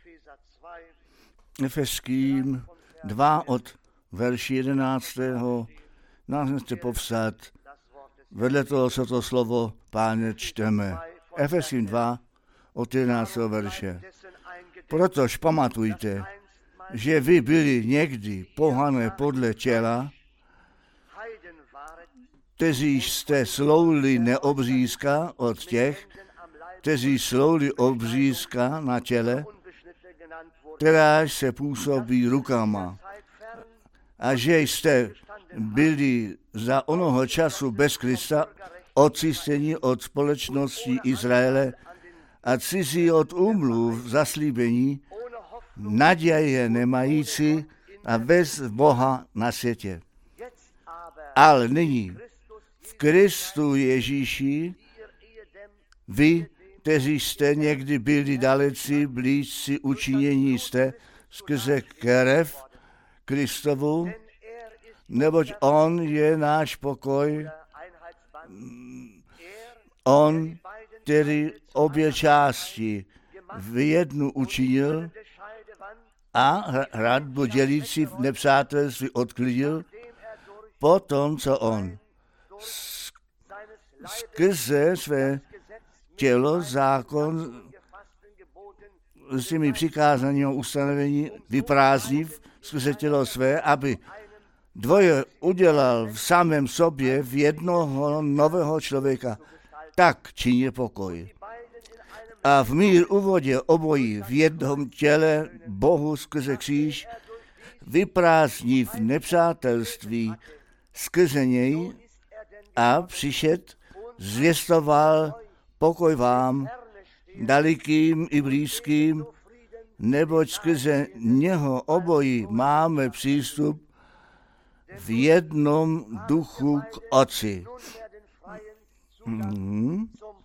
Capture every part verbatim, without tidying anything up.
Efeským dva od verši jedenáctého nás nechce povstat. Vedle toho, co to slovo Páně čteme. Efeským dva od jedenáctého verše. Protož pamatujte, že vy byli někdy pohané podle těla, kteří jste sloužili neobřízka od těch, kteří sloužili obřízka na těle, která se působí rukama. A že jste byli za onoho času bez Krista očistěni od společnosti Izraele a cizí od úmluv zaslíbení, naděje nemající a bez Boha na světě. Ale nyní v Kristu Ježíši vy, kteří jste někdy byli daleci, blízci, učinění jste skrze krev Kristovu, neboť on je náš pokoj, on, který obě části v jednu učinil a hradbu dělící v nepřátelství odklidil, potom, co on skrze své tělo, zákon s těmi přikázaními ustanovení vyprázdniv skrze tělo své, aby dvoje udělal v samém sobě v jednoho nového člověka. Tak činí pokoj. A v mír uvodě obojí v jednom těle Bohu skrze kříž vyprázdniv nepřátelství skrze něj a přišet, zvěstoval pokoj vám, dalekým i blízkým, neboť skrze něho obojí máme přístup v jednom duchu k Otci. Hmm.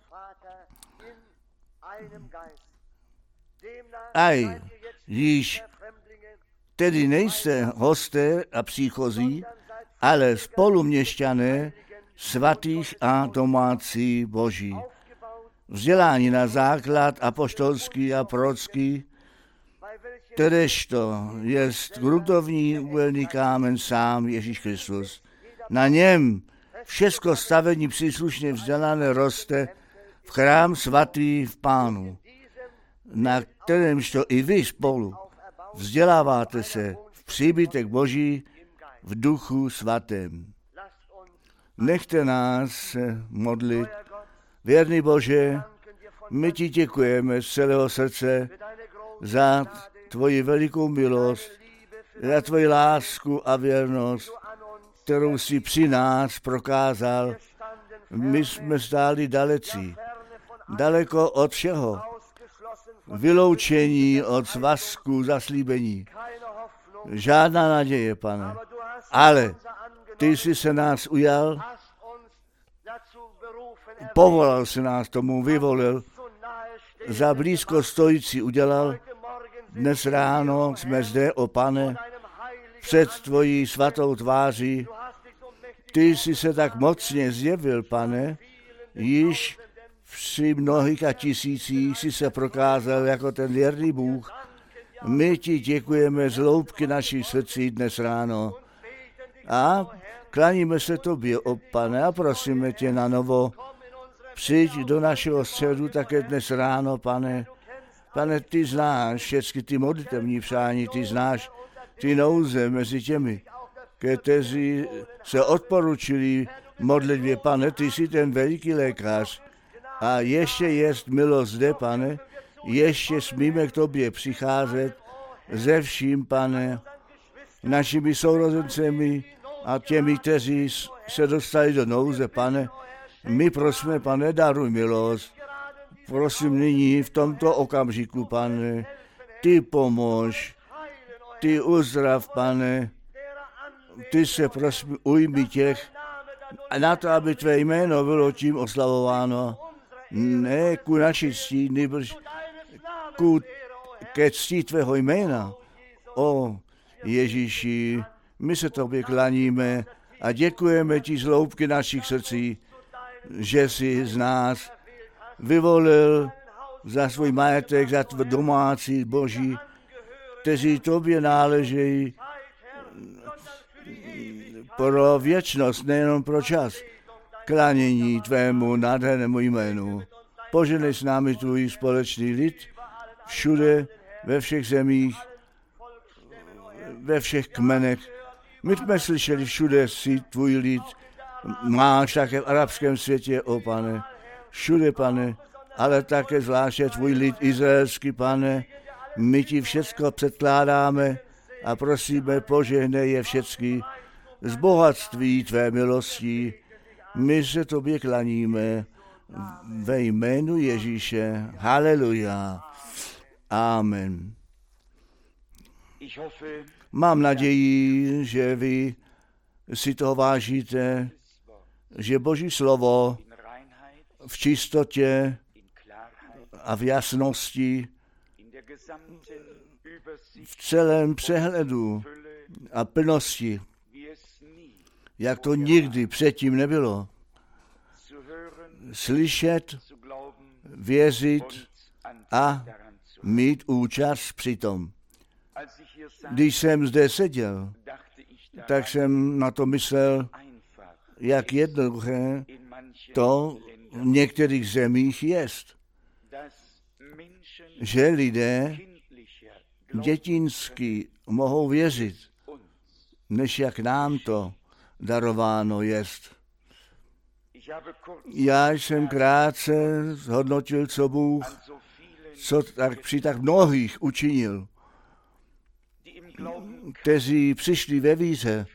Aj, již tedy nejste hosté a příchozí, ale spoluměšťané svatých a domácí Boží. Vzdělání na základ apoštolský a prorocký, kteréžto jest gruntovní úhelný kámen sám Ježíš Kristus. Na něm všecko stavení příslušně vzdělané roste v chrám svatý v Pánu, na kterémžto i vy spolu vzděláváte se v příbytek Boží v duchu svatém. Nechte nás modlit. Věrný Bože, my ti děkujeme z celého srdce za tvoji velikou milost, za tvoji lásku a věrnost, kterou jsi při nás prokázal. My jsme stáli dalecí, daleko od všeho, vyloučení od svazku zaslíbení. Žádná naděje, Pane, ale ty jsi se nás ujal, povolal si nás tomu, vyvolil, za blízko stojící udělal. Dnes ráno jsme zde, o Pane, před tvojí svatou tváří. Ty jsi se tak mocně zjevil, Pane, již při mnohých a tisících jsi se prokázal jako ten věrný Bůh. My ti děkujeme z hloubky našich srdcí dnes ráno a klaníme se tobě, o Pane, a prosíme tě na novo, přijď do našeho středu také dnes ráno, Pane. Pane, ty znáš všechny ty modlitevní přání, ty znáš ty nouze mezi těmi, kteří se odporučili modlitbě, Pane, ty jsi ten veliký lékař a ještě jest milost zde, Pane, ještě smíme k tobě přicházet ze vším, Pane, našimi sourozencemi a těmi, kteří se dostali do nouze, Pane. My prosíme, Pane, daruj milost. Prosím nyní v tomto okamžiku, Pane, ty pomož, ty uzdrav, Pane, ty se prosím ujmi těch, na to, aby tvé jméno bylo tím oslavováno, ne ku naší cti, nýbrž ku ke cti tvého jména. O Ježíši, my se tobě klaníme a děkujeme ti z hloubky našich srdcí, že jsi z nás vyvolil za svůj majetek, za tvůj domácí Boží, kteří tobě náležejí pro věčnost, nejenom pro čas. Klanění tvému nádhernému jménu. Poženej s námi tvůj společný lid všude, ve všech zemích, ve všech kmenech. My jsme slyšeli, všude si tvůj lid máš také v arabském světě, o pane. Všude, pane, ale také zvláště tvůj lid izraelský, pane. My ti všecko předkládáme a prosíme, požehnej je všecky z bohatství tvé milostí. My se tobě klaníme ve jménu Ježíše. Haleluja. Amen. Mám naději, že vy si toho vážíte, že Boží slovo v čistotě a v jasnosti, v celém přehledu a plnosti, jak to nikdy předtím nebylo, slyšet, věřit a mít účast přitom. Když jsem zde seděl, tak jsem na to myslel, jak jednoduché to v některých zemích jest, že lidé dětinsky mohou věřit, než jak nám to darováno jest. Já jsem krátce zhodnotil, co Bůh, co tak při tak mnohých učinil, kteří přišli ve víře,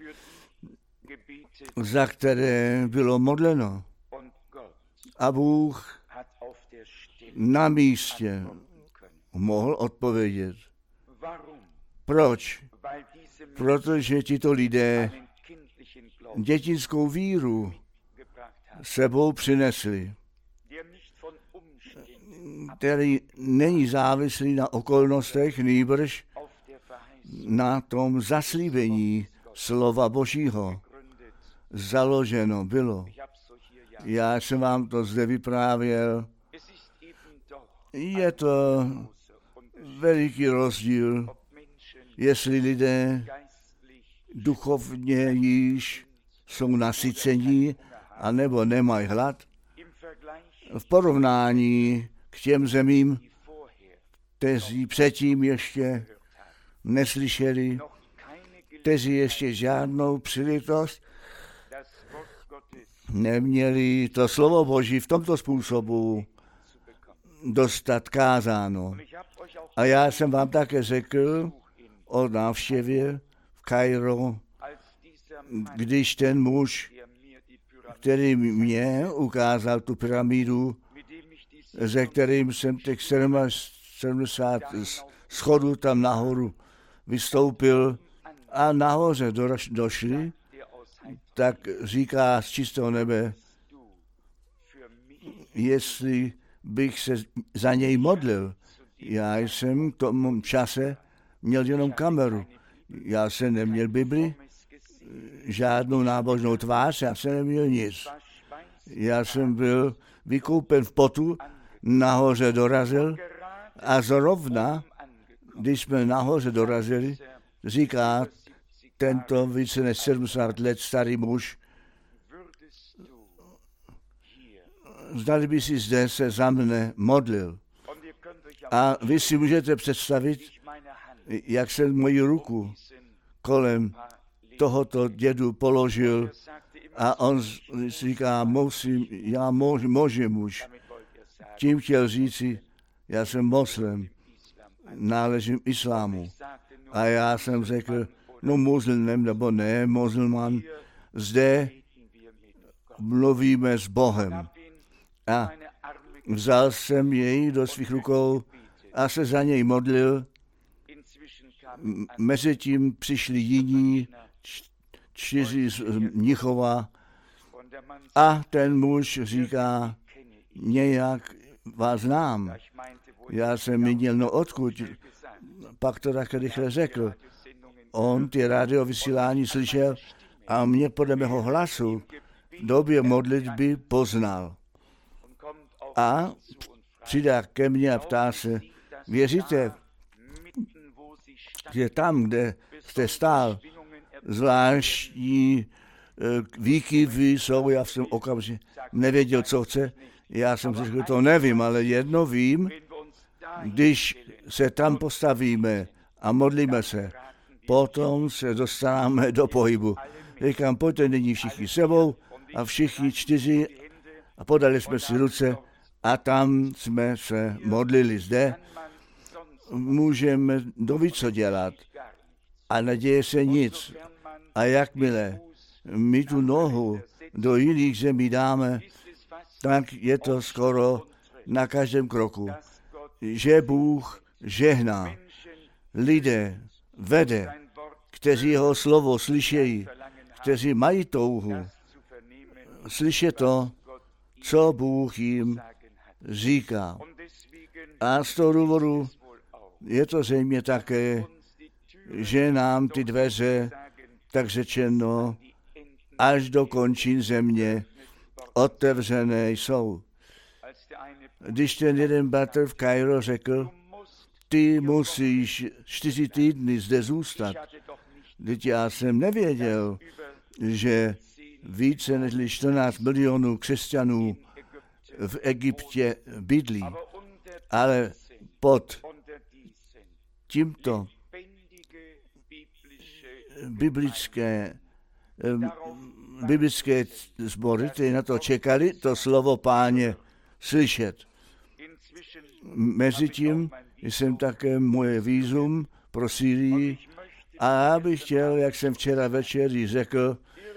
za které bylo modleno. A Bůh na místě mohl odpovědět. Proč? Protože tito lidé dětinskou víru sebou přinesli, který není závislý na okolnostech, nýbrž na tom zaslíbení slova Božího založeno bylo. Já jsem vám to zde vyprávěl. Je to veliký rozdíl, jestli lidé duchovně již jsou nasycení, anebo nemají hlad. V porovnání k těm zemím, kteří předtím ještě neslyšeli, kteří ještě žádnou příležitost neměli to slovo Boží v tomto způsobu dostat kázáno. A já jsem vám také řekl o návštěvě v Kairo, když ten muž, který mě ukázal tu pyramidu, ze kterým jsem těch sedmdesát schodů tam nahoru vystoupil a nahoře došli, tak říká z čistého nebe, jestli bych se za něj modlil. Já jsem v tom čase měl jenom kameru. Já jsem neměl Bibli, žádnou nábožnou tvář, já jsem neměl nic. Já jsem byl vykoupen v potu, nahoře dorazil a zrovna, když jsme nahoře dorazili, říká tento více než sedmdesát let starý muž, zdali by si zde se za mne modlil. A vy si můžete představit, jak jsem moji ruku kolem tohoto dědu položil a on říká, musím, já mož, můžem muž. Tím chtěl říci, já jsem moslem, náležím islámu. A já jsem řekl, no muslim nebo ne, muslman, zde mluvíme s Bohem. A vzal jsem jej do svých rukou a se za něj modlil. Mezitím přišli jiní, čtyři z Mnichova a ten muž říká, nějak vás znám. Já jsem měl, no odkud? Pak to tak rychle řekl. On ty radiovysílání slyšel a mě podle mého hlasu v době modlitby poznal. A přidá ke mně a ptá se, věříte, že tam, kde jste stál, zvláštní výkyvy jsou, já jsem okamžitě nevěděl, co chce. Já jsem si řekl, to nevím, ale jedno vím, když se tam postavíme a modlíme se, potom se dostaneme do pohybu. Říkám, pojďte nyní všichni sebou a všichni čtyři a podali jsme si ruce a tam jsme se modlili. Zde můžeme doví, co dělat a neděje se nic. A jakmile my tu nohu do jiných zemí dáme, tak je to skoro na každém kroku, že Bůh žehná. Lidé vede, kteří jeho slovo slyšejí, kteří mají touhu slyšet to, co Bůh jim říká. A z toho důvodu je to zřejmě také, že nám ty dveře, tak řečeno, až do končin země otevřené jsou. Když ten jeden bratr v Kairo řekl, ty musíš čtyři týdny zde zůstat. Teď já jsem nevěděl, že více než čtrnáct milionů křesťanů v Egyptě bydlí, ale pod tímto biblické, biblické sbory, ty na to čekali, to slovo Páně slyšet. Mezitím jsem také moje vízum pro Syrii a já bych chtěl, jak jsem včera večer řekl,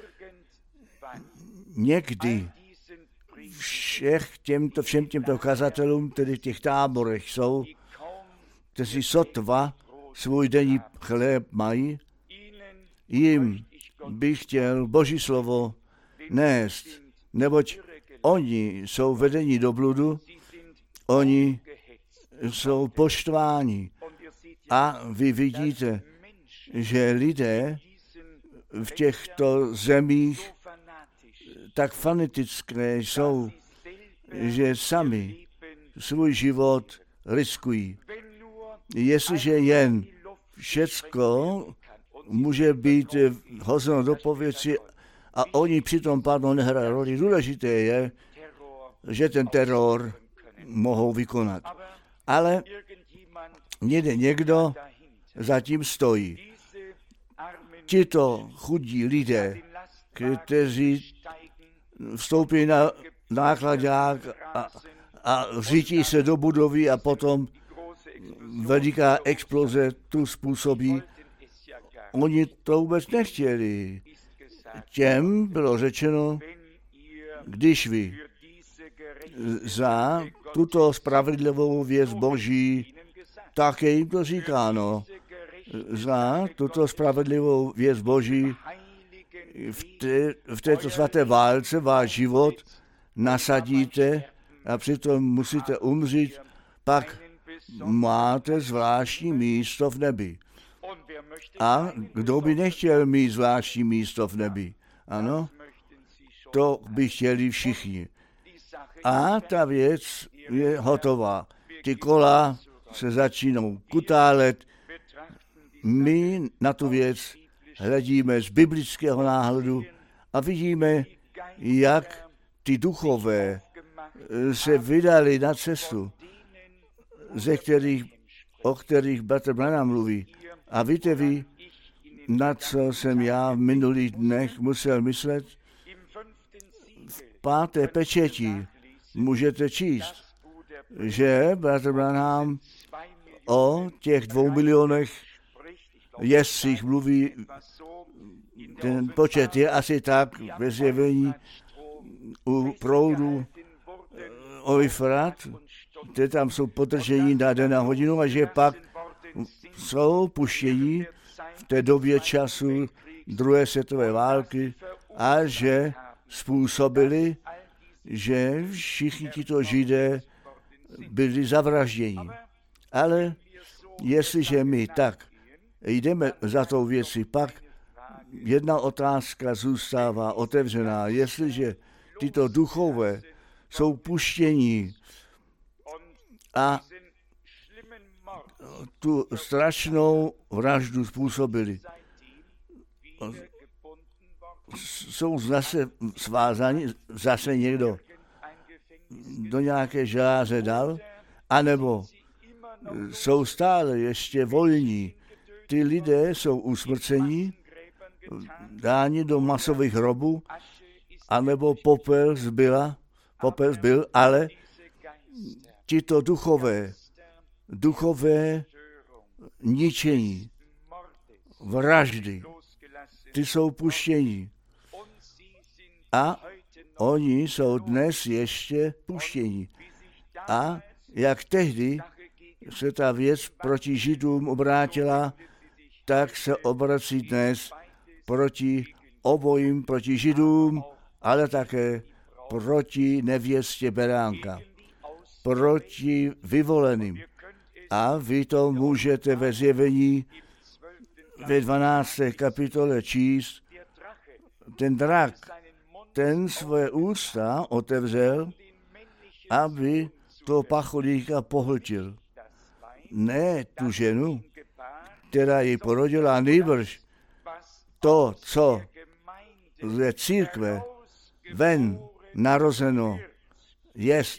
někdy všech těmto, všem těmto kazatelům, tedy v těch táborech jsou, kteří sotva svůj denní chléb mají, jim bych chtěl Boží slovo nést, neboť oni jsou vedeni do bludu, oni jsou poštváni. A vy vidíte, že lidé v těchto zemích tak fanatické jsou, že sami svůj život riskují. Jestliže jen všecko může být hozeno do pověci a oni přitom pádno nehrají roli, důležité je, že ten teror mohou vykonat. Ale někde někdo zatím stojí. Tito chudí lidé, kteří vstoupí na nákladák a, a řítí se do budovy a potom veliká exploze tu způsobí. Oni to vůbec nechtěli. Těm bylo řečeno, když vy za tuto spravedlivou věc Boží, také jim to říkáno, za tuto spravedlivou věc Boží v, té, v této svaté válce váš život nasadíte a přitom musíte umřít, pak máte zvláštní místo v nebi. A kdo by nechtěl mít zvláštní místo v nebi? Ano, to by chtěli všichni. A ta věc je hotová. Ty kola se začínou kutálet. My na tu věc hledíme z biblického náhledu a vidíme, jak ty duchové se vydali na cestu, ze kterých, o kterých bratr Branham mluví. A víte vy, na co jsem já v minulých dnech musel myslet? V páté pečeti můžete číst, že bratr Branham o těch dvou milionech jezdcích mluví, ten počet je asi tak ve zjevení u proudu Eufrat, kde tam jsou potržení na den a hodinu a že pak jsou puštění v té době času druhé světové války a že způsobili, že všichni tito Židé byli zavražděni. Ale jestliže my tak jdeme za tou věcí, pak jedna otázka zůstává otevřená. Jestliže tyto duchové jsou puštění a tu strašnou vraždu způsobili. Jsou zase svázáni, zase někdo do nějaké žláře dal, anebo jsou stále ještě volní. Ty lidé jsou usmrcení, dáni do masových hrobů, anebo popel zbyla, popel zbyl, ale tito duchové, duchové ničení, vraždy, ty jsou puštění. A oni jsou dnes ještě puštění. A jak tehdy se ta věc proti Židům obrátila, tak se obrací dnes proti obojím, proti Židům, ale také proti nevěstě beránka, proti vyvoleným. A vy to můžete ve Zjevení ve dvanácté kapitole číst. Ten drak, ten svoje ústa otevřel, aby toho pacholíka pohltil. Ne tu ženu, která ji porodila, nýbrž to, co ze církve ven narozeno jest,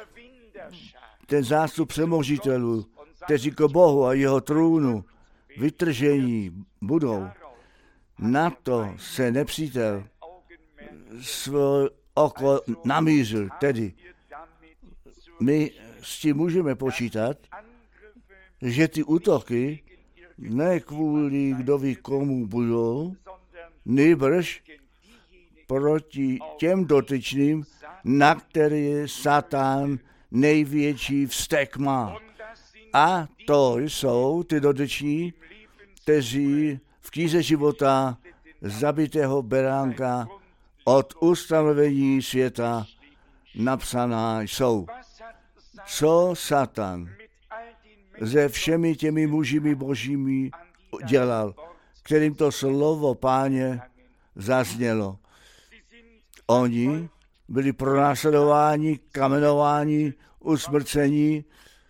ten zástup přemožitelů, kteří k Bohu a jeho trůnu vytržení budou. Na to se nepřítel svůj oko namířil. Tedy my s tím můžeme počítat, že ty útoky ne kvůli kdo ví komu budou, nýbrž proti těm dotyčným, na které Satan největší vztek má. A to jsou ty dotyční, kteří v knize života zabitého beránka od ustanovení světa napsaná jsou. Co Satan se všemi těmi mužími božími dělal, kterým to slovo Páně zaznělo. Oni byli pronásledováni, kamenováni, usmrcení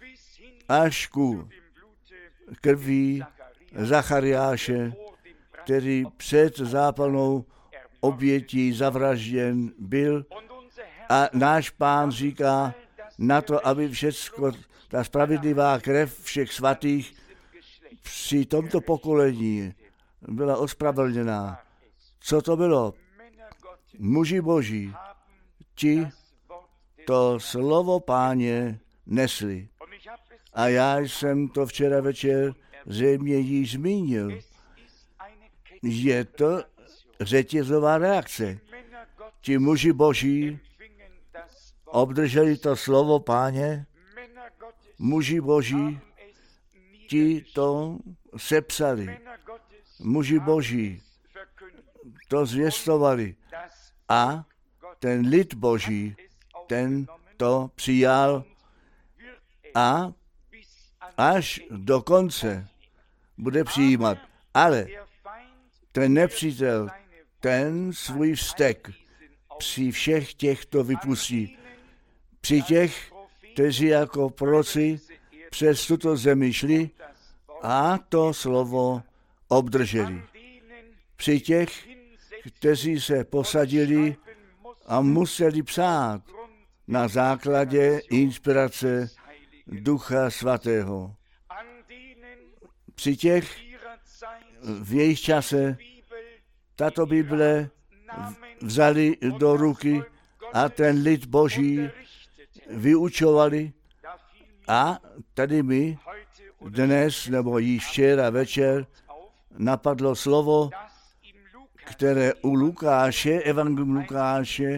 až ku krví Zachariáše, který před zápalnou obětí zavražděn byl. A náš Pán říká na to, aby všecko, ta spravedlivá krev všech svatých při tomto pokolení byla ospravedlněná. Co to bylo? Muži boží, ti to slovo Páně nesli. A já jsem to včera večer zřejmě již zmínil. Je to řetězová reakce. Ti muži boží obdrželi to slovo Páně, muži boží, ti to sepsali. Muži boží to zvěstovali. A ten lid boží, ten to přijal a až do konce bude přijímat. Ale ten nepřítel, ten svůj vztek při všech těchto vypustí. Při těch, kteří jako proroci přes tuto zemi šli a to slovo obdrželi. Při těch, kteří se posadili a museli psát na základě inspirace Ducha Svatého. Při těch v jejich čase tato Bible vzali do ruky a ten lid boží vyučovali. A tady mi dnes nebo již včera večer napadlo slovo, které u Lukáše, evangelium Lukáše,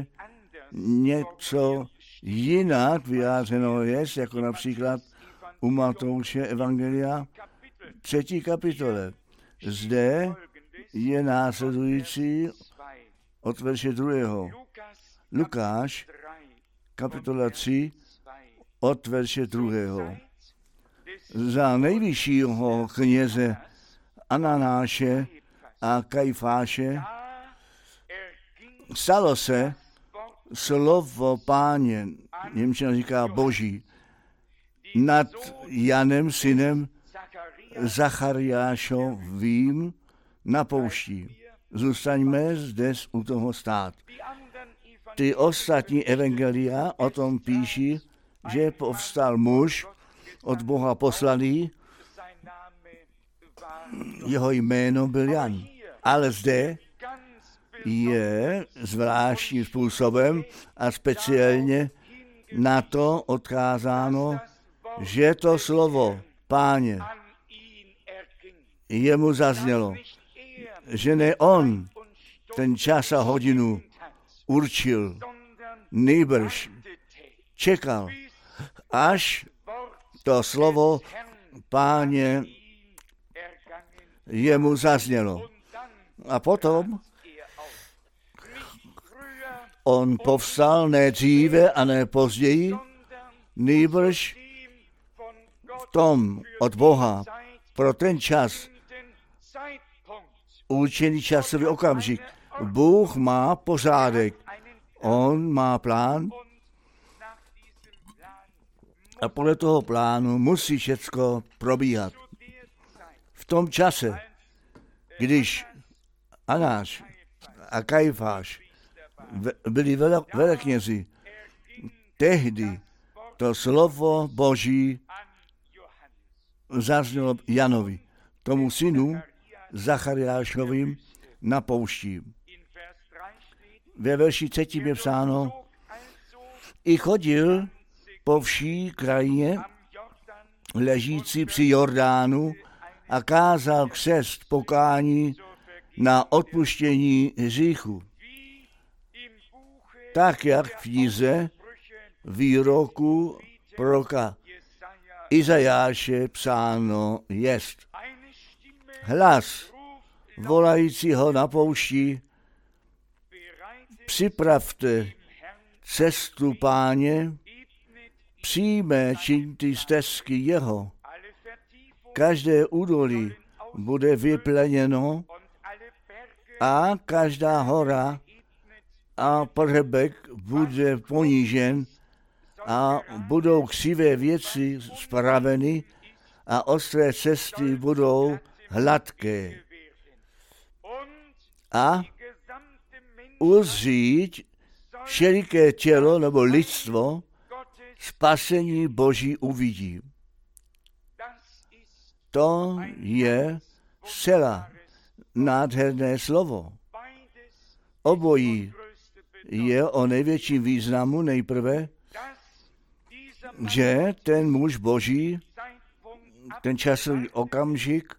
něco jinak vyjádřeno je, jako například u Matouše evangelia, třetí kapitole. Zde je následující od verše druhého. Lukáš, kapitola tři, od verše druhého. Za nejvyššího kněze Ananáše a Kajfáše stalo se slovo Páně, němčina říká Boží, nad Janem, synem Zachariášovým, na poušti. Zůstaňme zde u toho stát. Ty ostatní evangelia o tom píší, že povstal muž od Boha poslaný, jeho jméno byl Jan. Ale zde je zvláštním způsobem a speciálně na to odkázáno, že to slovo Páně jemu zaznělo, že ne on ten čas a hodinu určil, nýbrž čekal, až to slovo Páně jemu zaznělo. A potom on povstal ne dříve a ne později, nýbrž v tom od Boha pro ten čas, určený časový okamžik. Bůh má pořádek, on má plán a podle toho plánu musí všecko probíhat. V tom čase, když Anáš a Kajfáš byli veleknězi, tehdy to slovo Boží zaznělo Janovi, tomu synu Zachariášovým, na poušti. Ve verši třetím je psáno, i chodil po vší krajině ležící při Jordánu a kázal křest pokání na odpuštění hříchu. Tak, jak v knize výroku proroka Izajáše psáno jest. Hlas volajícího na poušti, připravte cestu Páně, přímé čiňte stezky jeho. Každé údolí bude vypleněno a každá hora a pohřebek bude ponížen a budou křivé věci spraveny a ostré cesty budou hladké. A uzřít všeliké tělo nebo lidstvo spasení Boží uvidí. To je zcela nádherné slovo. Obojí je o největším významu nejprve, že ten muž Boží, ten časový okamžik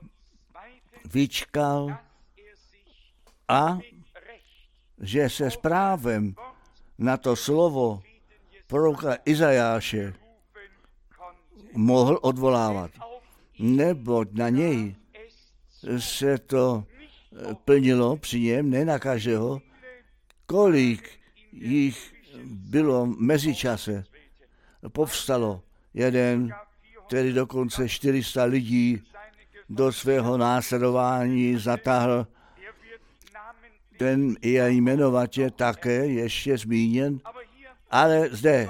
vyčkal a že se s právem na to slovo proroka Izajáše mohl odvolávat. Neboť na něj se to plnilo při něm, ne na každého, kolik jich bylo mezičase. Povstalo jeden, který dokonce čtyři sta lidí do svého následování zatáhl. Ten je jmenovatě také ještě zmíněn, ale zde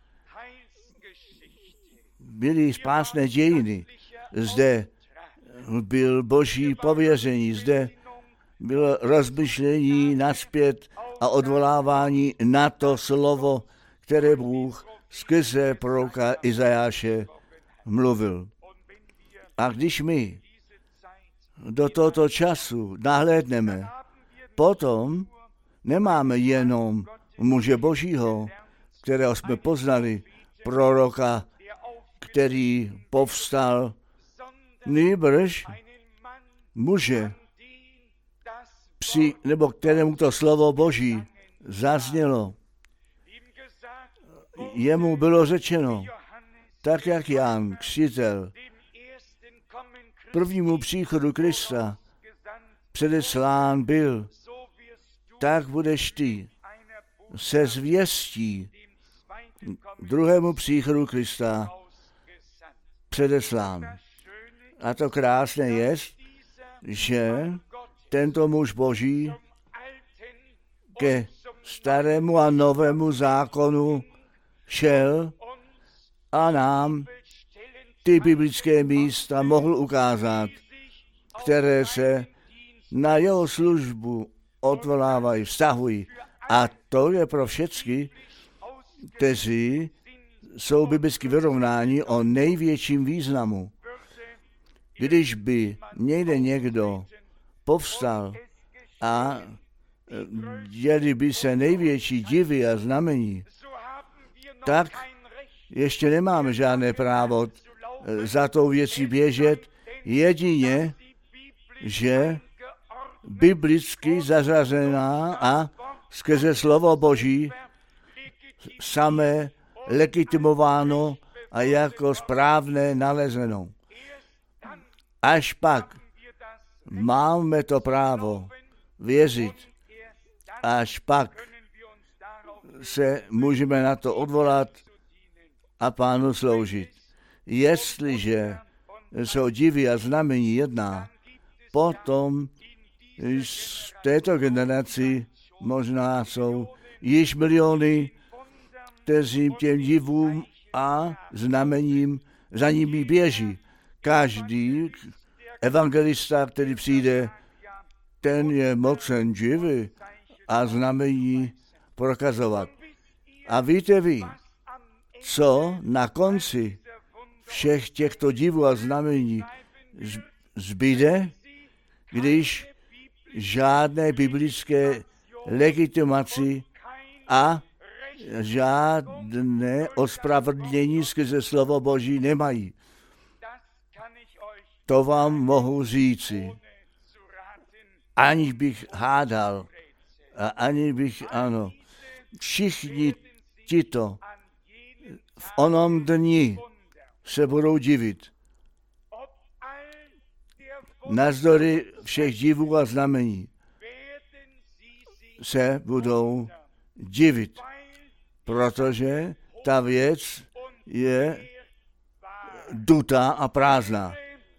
byly spásné dějiny, zde byl Boží pověření, zde bylo rozmyšlení nazpět a odvolávání na to slovo, které Bůh skrze proroka Izajáše mluvil. A když my do tohoto času nahlédneme, potom nemáme jenom muže Božího, kterého jsme poznali, proroka, který povstal, nýbrž muže, při, nebo kterému to slovo Boží zaznělo. Jemu bylo řečeno, tak jak Jan křtitel prvnímu příchodu Krista předeslán byl, tak budeš ty se zvěstí druhému příchodu Krista předeslán. A to krásné je, že tento muž Boží ke starému a novému zákonu šel a nám ty biblické místa mohl ukázat, které se na jeho službu odvolávají, vztahují. A to je pro všechny, kteří jsou biblicky vyrovnáni o největším významu. Když by někde někdo povstal a děli by se největší divy a znamení, tak ještě nemáme žádné právo za tou věcí běžet, jedině, že biblicky zařazená a skrze slovo Boží samé legitimováno a jako správné nalezeno. Až pak máme to právo věřit, až pak se můžeme na to odvolat a Pánu sloužit. Jestliže jsou divy a znamení jedná, potom v této generaci možná jsou již miliony, kteří těm divům a znamením za nimi běží. Každý evangelista, který přijde, ten je mocen divy a znamení prokazovat. A víte vy, co na konci všech těchto divů a znamení zbyde, když žádné biblické legitimaci a žádné ospravedlnění skrze slovo Boží nemají. To vám mohu říci, aniž bych hádal a ani bych, ano, všichni tito v onom dni se budou divit. Navzdory všech divů a znamení se budou divit, protože ta věc je dutá a prázdná.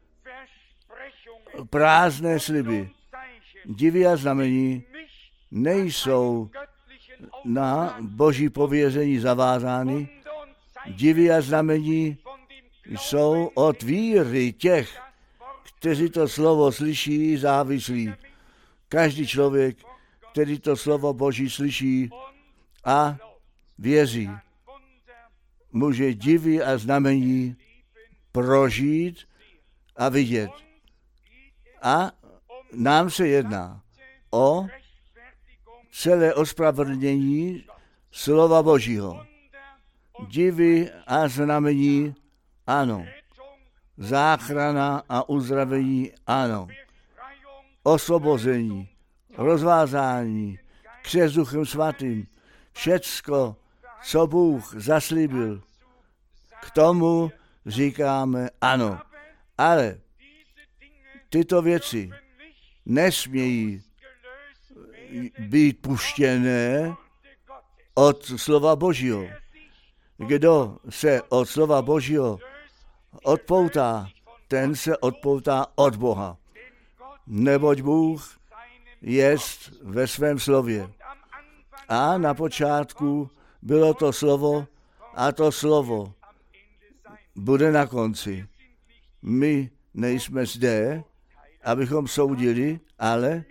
Prázdné sliby, divy a znamení nejsou na Boží pověření zavázány. Divy a znamení jsou od víry těch, kteří to slovo slyší, závislí. Každý člověk, který to slovo Boží slyší a věří, může divy a znamení prožít a vidět. A nám se jedná o celé ospravedlnění slova Božího. Divy a znamení, ano. Záchrana a uzdravení, ano. Osvobození, rozvázání, křest Duchem Svatým, všecko, co Bůh zaslíbil, k tomu říkáme ano. Ale tyto věci nesmějí být puštěné od slova Božího. Kdo se od slova Božího odpoutá, ten se odpoutá od Boha. Neboť Bůh jest ve svém slově. A na počátku bylo to slovo a to slovo bude na konci. My nejsme zde, abychom soudili, ale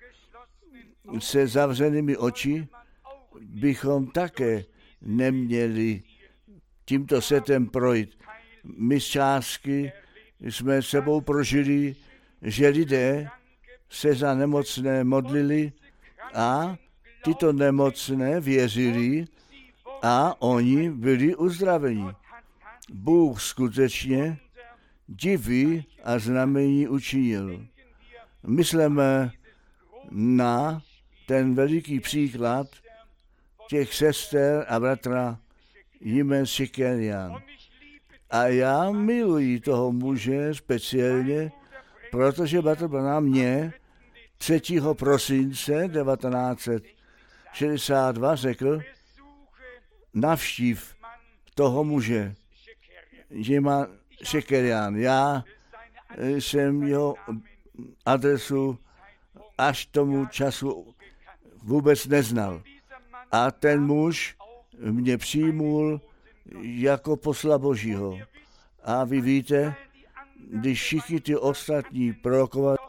se zavřenými oči bychom také neměli tímto setem projít. My z částky jsme sebou prožili, že lidé se za nemocné modlili a tyto nemocné věřili a oni byli uzdraveni. Bůh skutečně divy a znamení učinil. Myslíme na ten veliký příklad těch sester a bratra jmen Šekelian. A já miluji toho muže speciálně, protože bratr Branham mě třetího prosince devatenáct set šedesát dva řekl, navštív toho muže, Jima Šekelian. Já jsem jeho adresu až tomu času vůbec neznal. A ten muž mě přijmul jako posla Božího. A vy víte, když všichni ty ostatní prorokové,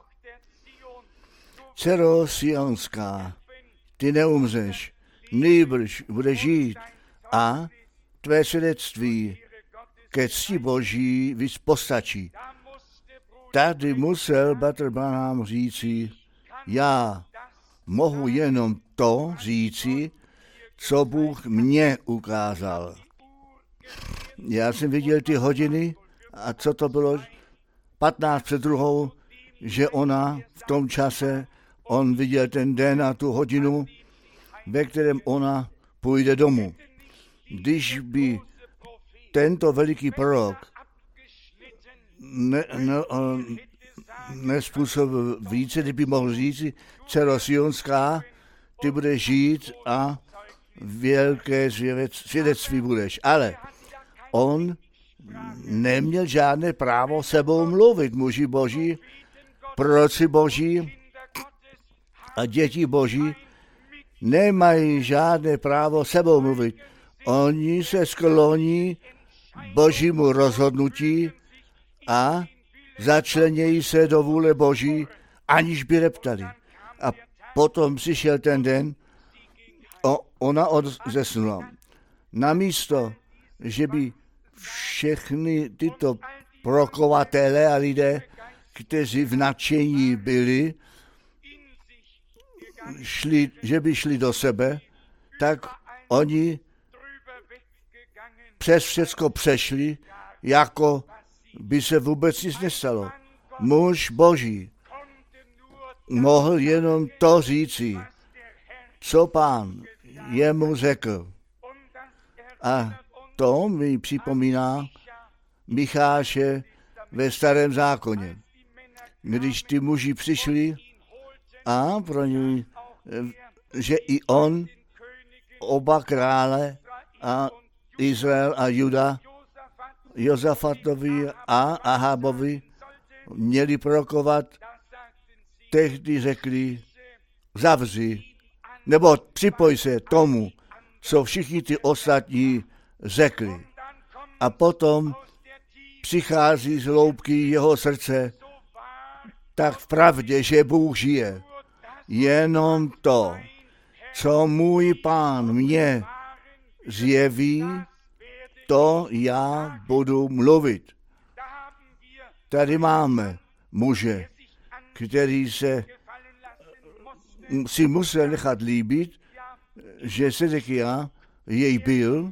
dcero Sionská, ty neumřeš, nýbrž budeš žít a tvé svědectví ke cti Boží postačí. Tady musel bratr Branham říci, já mohu jenom to říci, co Bůh mě ukázal. Já jsem viděl ty hodiny a co to bylo, patnáct před druhou, že ona v tom čase, on viděl ten den a tu hodinu, ve kterém ona půjde domů. Když by tento veliký prorok ne, ne, nespůsobil více, kdyby mohl říct, dcero Sionská, ty budeš žít a velké svědectví budeš. Ale on neměl žádné právo sebou mluvit. Muži Boží, proroci Boží a děti Boží nemají žádné právo sebou mluvit. Oni se skloní Božímu rozhodnutí a začlenějí se do vůle Boží, aniž by reptali. A potom přišel ten den, o, ona odzesnula. Namísto, že by všechny tyto prorokovatele a lidé, kteří v nadšení byli, šli, že by šli do sebe, tak oni přes všecko přešli, jako by se vůbec nic nestalo. Muž Boží mohl jenom to říci, co Pán jemu řekl. A to mi připomíná Micháše ve Starém zákoně. Když ty muži přišli a pro něj, že i on, oba krále a Izrael a Juda, Jozafatovi a Ahabovi měli prorokovat, tehdy řekli, zavři, nebo připoj se tomu, co všichni ty ostatní řekli. A potom přichází z hloubky jeho srdce, tak v pravdě, že Bůh žije. Jenom to, co můj Pán mě zjeví, to já budu mluvit. Tady máme muže, který se si musel nechat líbit, že Sedekia jej byl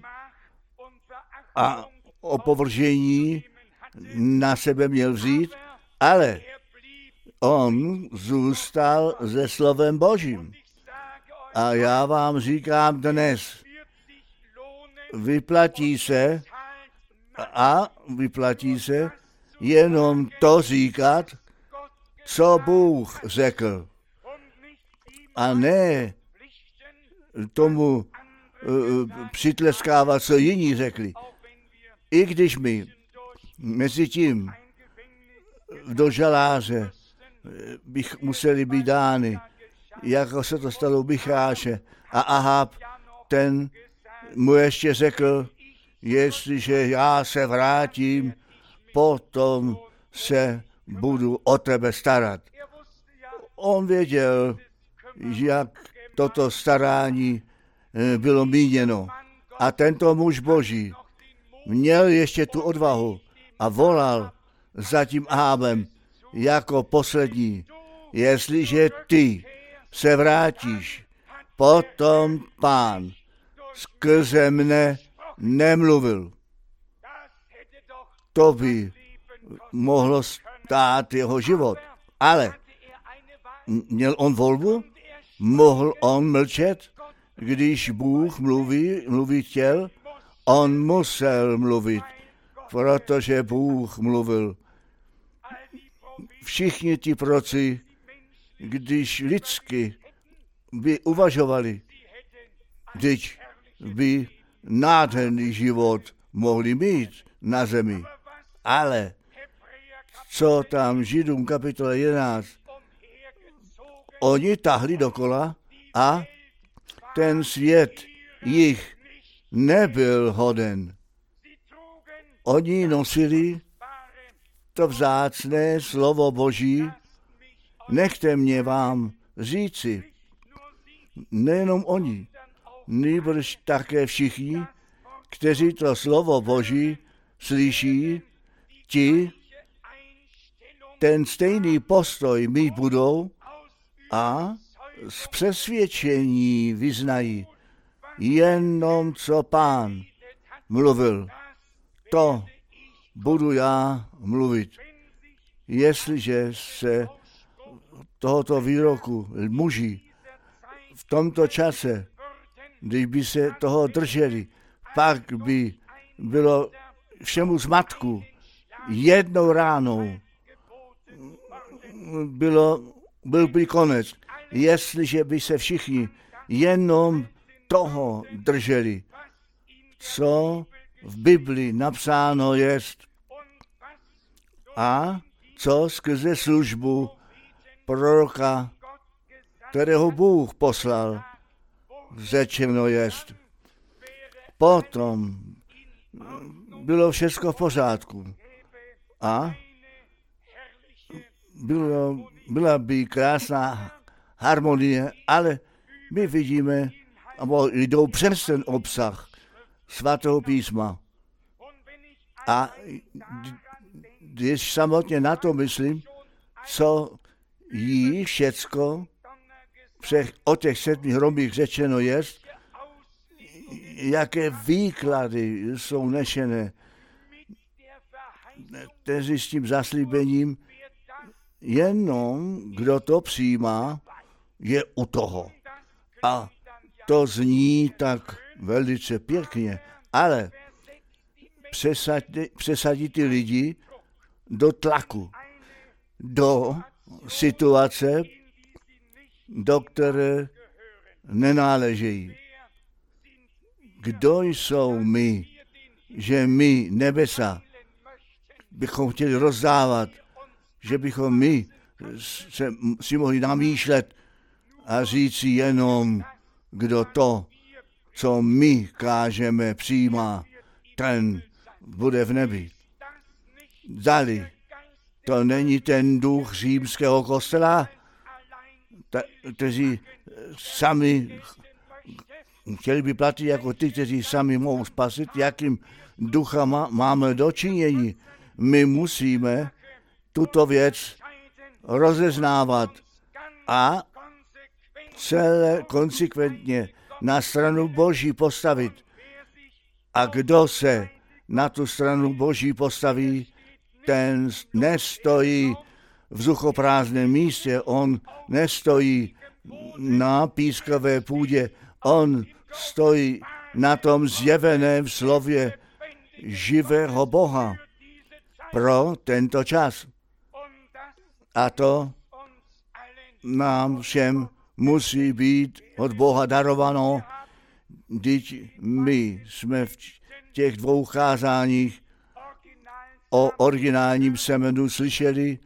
a opovržení na sebe měl vzít, ale on zůstal se slovem Božím. A já vám říkám dnes, vyplatí se a vyplatí se jenom to říkat, co Bůh řekl. A ne tomu uh, přitleskávat, co jiní řekli. I když my mezi tím do žaláře bych museli být dány, jako se to stalo u Micháše. A Ahab, ten mu ještě řekl, jestliže já se vrátím, potom se budu o tebe starat. On věděl, jak toto starání bylo míněno. A tento muž Boží měl ještě tu odvahu a volal za tím Ahabem jako poslední, jestliže ty se vrátíš, potom Pán skrze mne nemluvil. To by mohlo stát jeho život. Ale měl on volbu? Mohl on mlčet? Když Bůh mluví, mluví chtěl, on musel mluvit, protože Bůh mluvil. Všichni ti proroci, když lidsky by uvažovali, teď by nádherný život mohli mít na zemi. Ale co tam Židům kapitole jedenáct, oni tahli dokola a ten svět jich nebyl hoden. Oni nosili to vzácné slovo Boží. Nechte mě vám říci, nejenom oni, nýbrž také všichni, kteří to slovo Boží slyší, ti ten stejný postoj mít budou a z přesvědčení vyznají, jenom co Pán mluvil, to budu já mluvit. Jestliže se tohoto výroku muži v tomto čase, když by se toho drželi, pak by bylo všemu zmatku jednou ránou bylo, byl by konec, jestliže by se všichni jenom toho drželi, co v Bibli napsáno jest a co skrze službu proroka, kterého Bůh poslal, řečeno jest. Potom bylo všechno v pořádku a bylo, byla by krásná harmonie, ale my vidíme, nebo jdou přes ten obsah svatého písma. A když samotně na to myslím, co jí všecko o těch sedmi hromích řečeno jest, jaké výklady jsou nešené, kteří s tím zaslíbením, jenom kdo to přijímá, je u toho. A to zní tak velice pěkně, ale přesadí, přesadí ty lidi do tlaku, do situace, do které nenáležejí. Kdo jsou my, že my, nebesa, bychom chtěli rozdávat, že bychom my se, si mohli namýšlet a říci jenom, kdo to, co my kážeme, přijímá, ten bude v nebi. Dali, to není ten duch římského kostela, kteří sami chtěli by platit jako ty, kteří sami mohou spasit, jakým duchama máme dočinění. My musíme tuto věc rozeznávat a celé konsekventně na stranu Boží postavit. A kdo se na tu stranu Boží postaví, ten nestojí v vzduchoprázdném místě, on nestojí na pískové půdě, on stojí na tom zjeveném slově živého Boha pro tento čas. A to nám všem musí být od Boha darované, když my jsme v těch dvou kázáních o originálním semenu slyšeli,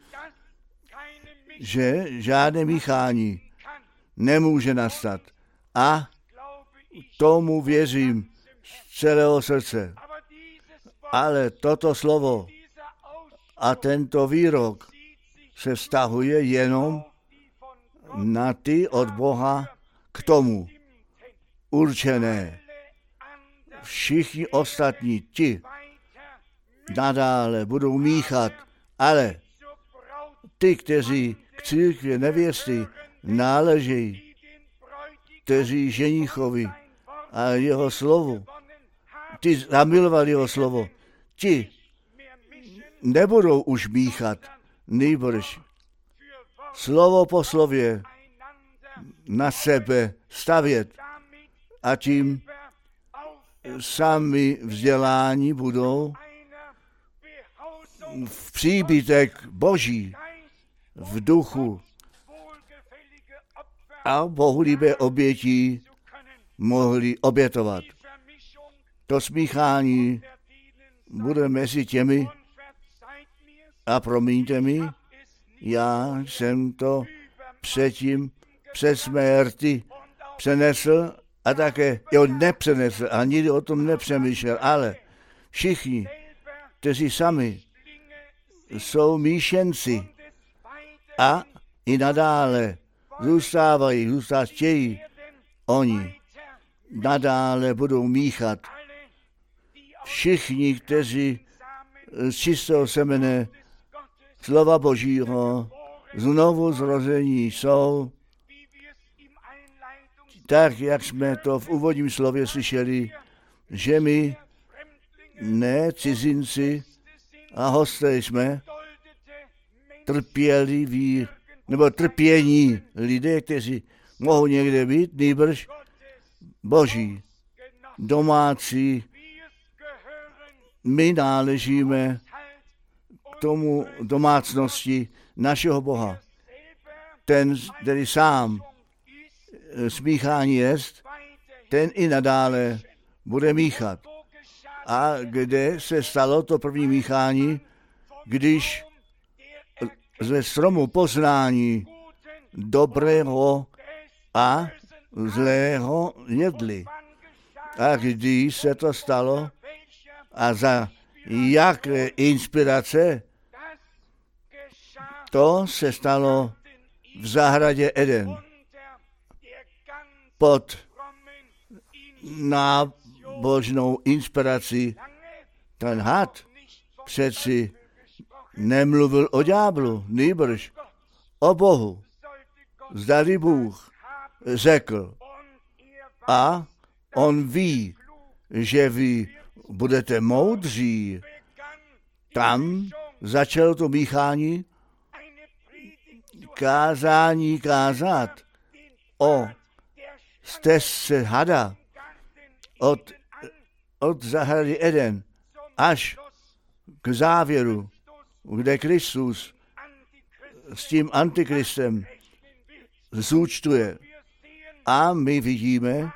že žádné míchání nemůže nastat. A tomu věřím z celého srdce. Ale toto slovo a tento výrok se vztahuje jenom na ty od Boha k tomu určené. Všichni ostatní ti nadále budou míchat, ale ty, kteří k církvi nevěsty náležejí, kteří ženichovi a jeho slovu, ty zamilovali jeho slovo, ti nebudou už míchat, nýbrž slovo po slově na sebe stavět a tím sami vzdělání budou v příbytek Boží v duchu a bohulibé obětí mohli obětovat. To smíchání bude mezi těmi a promiňte mi, já jsem to předtím přes mé rty přenesl a také jo, nepřenesl a nikdy o tom nepřemýšlel, ale všichni kteří sami jsou míšenci a i nadále zůstávají, zůstat chtějí. Oni nadále budou míchat. Všichni, kteří z čistého semene slova Božího znovu zrození jsou, tak, jak jsme to v úvodním slově slyšeli, že my ne cizinci a hosté jsme, trpěliví, nebo trpění lidé, kteří mohou někde být, nýbrž Boží, domácí. My náležíme k tomu domácnosti našeho Boha. Ten, který sám smíchání jest, ten i nadále bude míchat. A kde se stalo to první míchání, když ze stromu poznání dobrého a zlého jedli. A když se to stalo a za jaké inspirace, to se stalo v zahradě Eden. Pod nábožnou inspirací ten had přeci nemluvil o ďáblu, nýbrž o Bohu. Zdali Bůh řekl a on ví, že vy budete moudří. Tam začalo to míchání, kázání kázat o stezce hada od, od zahrady Eden až k závěru, kde Kristus s tím antikristem zúčtuje. A my vidíme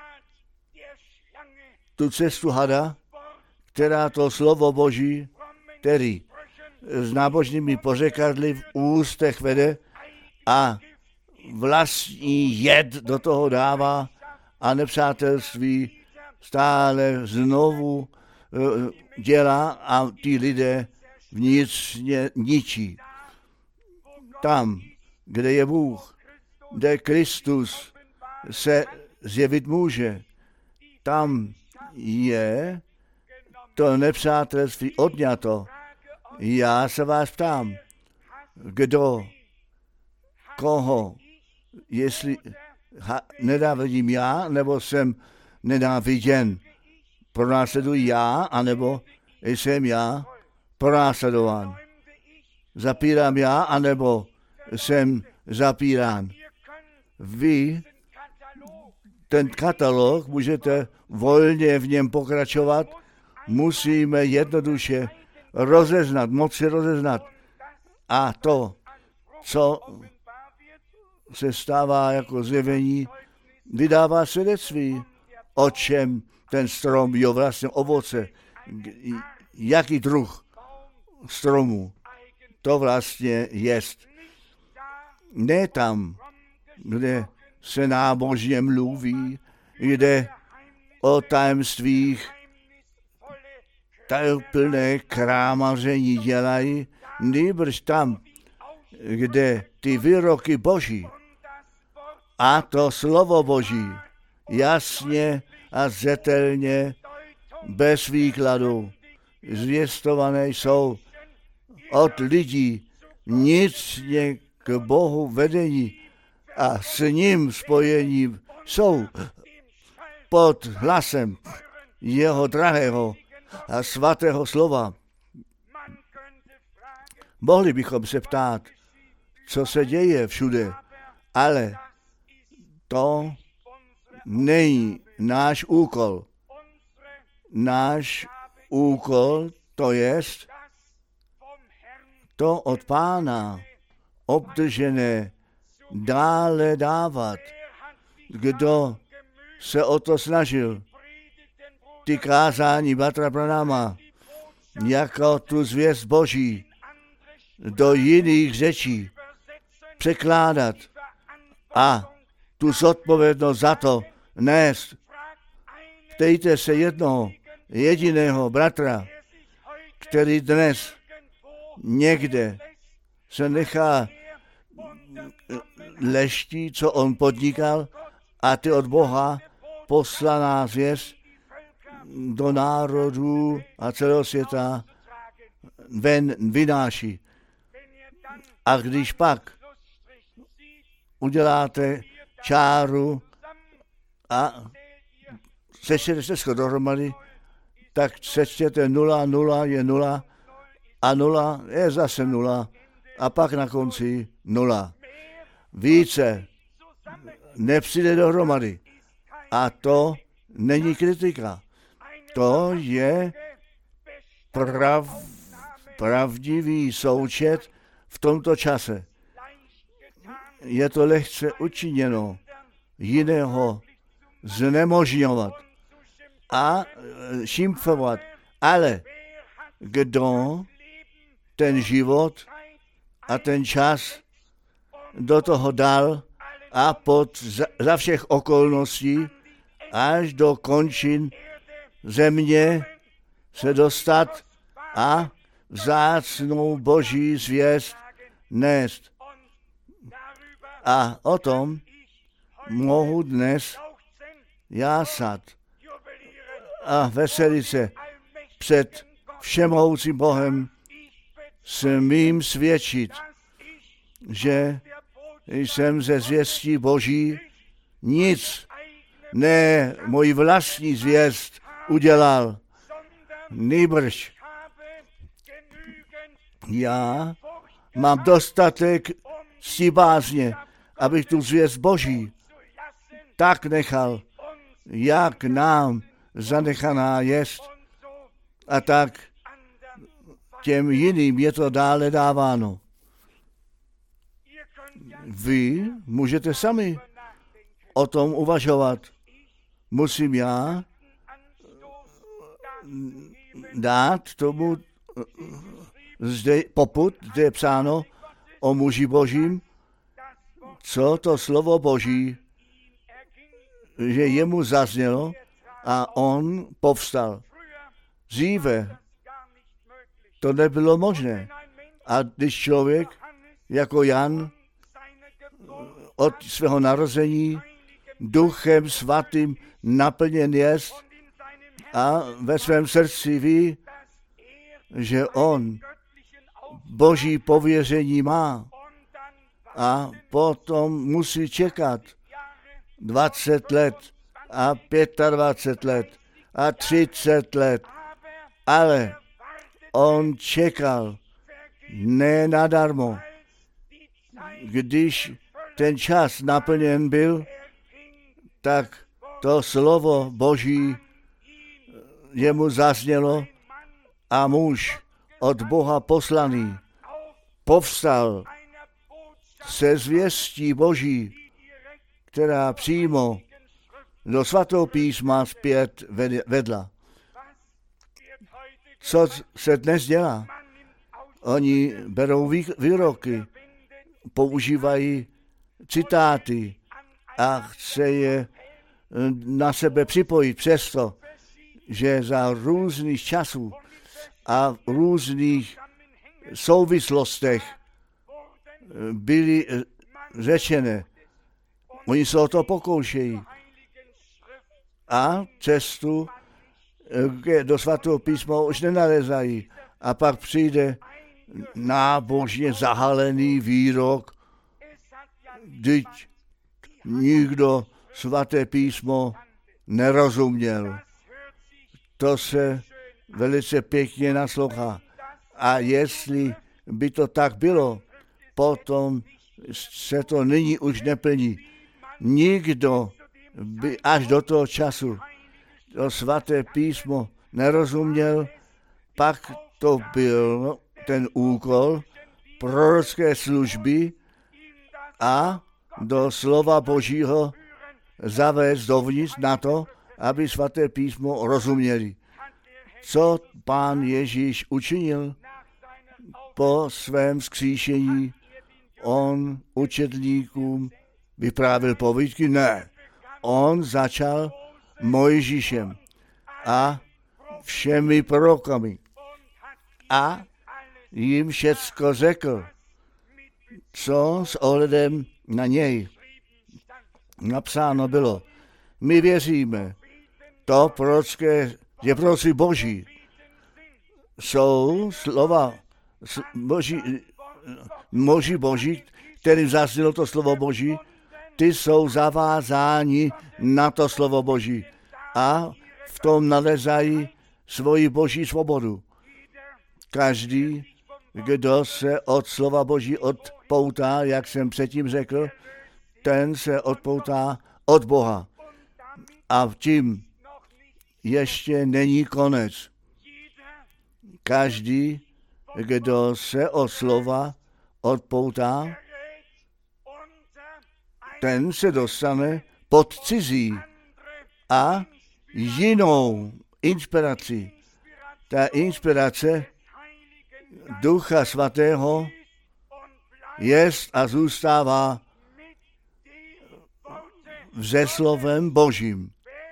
tu cestu hada, která to slovo Boží, který s nábožnými pořekadly v ústech vede a vlastní jed do toho dává a nepřátelství stále znovu dělá a ti lidé vnitřně ničí. Tam, kde je Bůh, kde Kristus se zjevit může, tam je to nepřátelství odňato. Já se vás ptám, kdo, koho, jestli ha, nenávidím já, nebo jsem nenáviděn, pronásleduji já, anebo jsem já pronásledován. Zapírám já, anebo jsem zapírán. Vy ten katalog můžete volně v něm pokračovat, musíme jednoduše rozeznat, moci rozeznat. A to, co se stává jako zjevení, vydává svědectví, o čem ten strom, jo vlastně ovoce, jaký druh stromu to vlastně jest. Ne tam, kde se nábožně mluví, kde o tajemstvích tajuplné krámaření dělají, nýbrž tam, kde ty výroky Boží a to slovo Boží jasně a zřetelně bez výkladu zvěstované jsou od lidí vnitřně k Bohu vedení a s ním spojení jsou pod hlasem jeho drahého a svatého slova. Mohli bychom se ptát, co se děje všude, ale to není náš úkol. Náš úkol to jest to od Pána obdržené dále dávat. Kdo se o to snažil, ty kázání Batra Branhama, jako tu zvěst Boží do jiných řečí překládat a tu zodpovědnost za to nést. Ptejte se jednoho jediného bratra, který dnes někde se nechá leští, co on podnikal, a ty od Boha poslaná zvěst do národů a celého světa ven vynáší. A když pak uděláte čáru a sečtěte všechno dohromady, tak sečtěte nula, nula je nula a nula je zase nula a pak na konci nula. Více nepřijde dohromady. A to není kritika. To je prav, pravdivý součet v tomto čase. Je to lehce učiněno jiného znemožňovat a šimfovat. Ale kdo ten život a ten čas do toho dal a pod za, za všech okolností až do končin země se dostat a vzácnou boží zvěst nést. A o tom mohu dnes jásat a veselit se před všemohoucím Bohem, smím svědčit, že jsem ze zvěstí Boží nic, ne můj vlastní zvěst udělal, nýbrž já mám dostatek ctibázně, abych tu zvěst Boží tak nechal, jak nám zanechaná jest, a tak těm jiným je to dále dáváno. Vy můžete sami o tom uvažovat. Musím já dát tomu zde popud, zde je psáno o muži Božím, co to slovo Boží, že jemu zaznělo a on povstal. Dříve to nebylo možné. A když člověk jako Jan od svého narození duchem svatým naplněn jest a ve svém srdci ví, že on boží pověření má a potom musí čekat dvacet let a dvacet pět let a třicet let, ale on čekal ne nadarmo. Když ten čas naplněn byl, tak to slovo Boží jemu zaznělo a muž od Boha poslaný povstal se zvěstí Boží, která přímo do svatého písma zpět vedla. Co se dnes dělá? Oni berou výroky, používají citáty a chce je na sebe připojit přesto, že za různých časů a v různých souvislostech byly řečené. Oni se o to pokoušejí. A cestu do svatého písma už nenalezají. A pak přijde nábožně zahalený výrok, vždyť nikdo svaté písmo nerozuměl. To se velice pěkně naslouchá. A jestli by to tak bylo, potom se to nyní už neplní. Nikdo by až do toho času to svaté písmo nerozuměl, pak to byl ten úkol prorocké služby a do slova Božího zavést dovnitř na to, aby svaté písmo rozuměli. Co Pán Ježíš učinil po svém vzkříšení? On učedníkům vyprávěl povídky? Ne. On začal Mojžíšem a všemi prorokami a jim všecko řekl, co s ohledem na něj napsáno bylo. My věříme, to prorocké, je proroci Boží, jsou slova Boží, Boží Boží, kterým zaznělo to slovo Boží, ty jsou zavázáni na to slovo Boží a v tom nalezají svoji Boží svobodu. Každý, kdo se od slova Boží odpoutá, jak jsem předtím řekl, ten se odpoutá od Boha. A tím ještě není konec. Každý, kdo se od slova odpoutá, ten se dostane pod cizí a jinou inspiraci. Ta inspirace Ducha Svatého jest a zůstává se slovem Božím.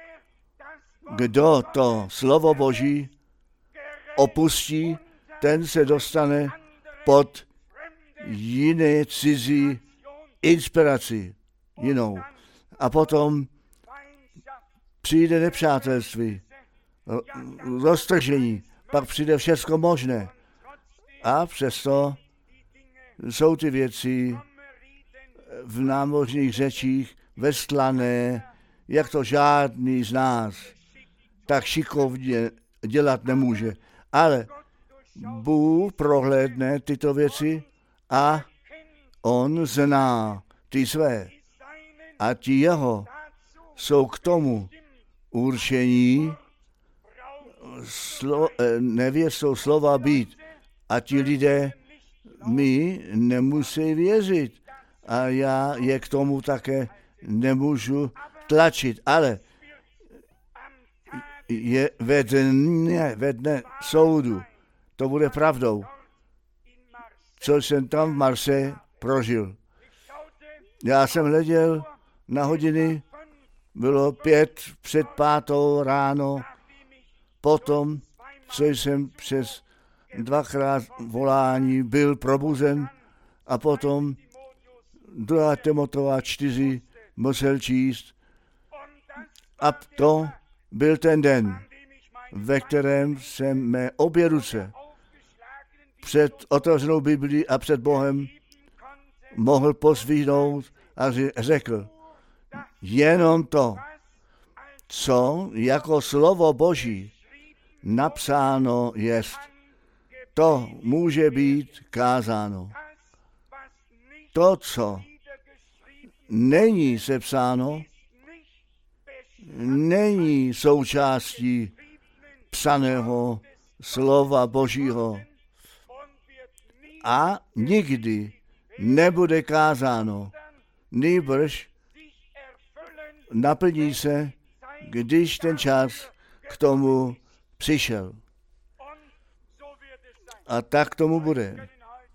Kdo to slovo Boží opustí, ten se dostane pod jiné cizí inspiraci, jinou. A potom přijde nepřátelství, roztržení, pak přijde všecko možné. A přesto jsou ty věci v námořních řečích vestlané, jak to žádný z nás tak šikovně dělat nemůže. Ale Bůh prohlédne tyto věci a on zná ty své. A ti jeho jsou k tomu určení slo, nevěstou slova být. A ti lidé mi nemusí věřit. A já je k tomu také nemůžu tlačit. Ale je ve dne, ve dne soudu. To bude pravdou. Co jsem tam v Marseille prožil. Já jsem hleděl na hodiny, bylo pět před pátou ráno, potom, co jsem přes dvakrát volání byl probuzen a potom druhá Timoteova čtyři musel číst. A to byl ten den, ve kterém jsem mé obě ruce před otevřenou Biblí a před Bohem mohl posvíhnout a řekl, jenom to, co jako slovo Boží napsáno jest, to může být kázáno. To, co není sepsáno, není součástí psaného slova Božího a nikdy nebude kázáno, nýbrž naplní se, když ten čas k tomu přišel. A tak tomu bude.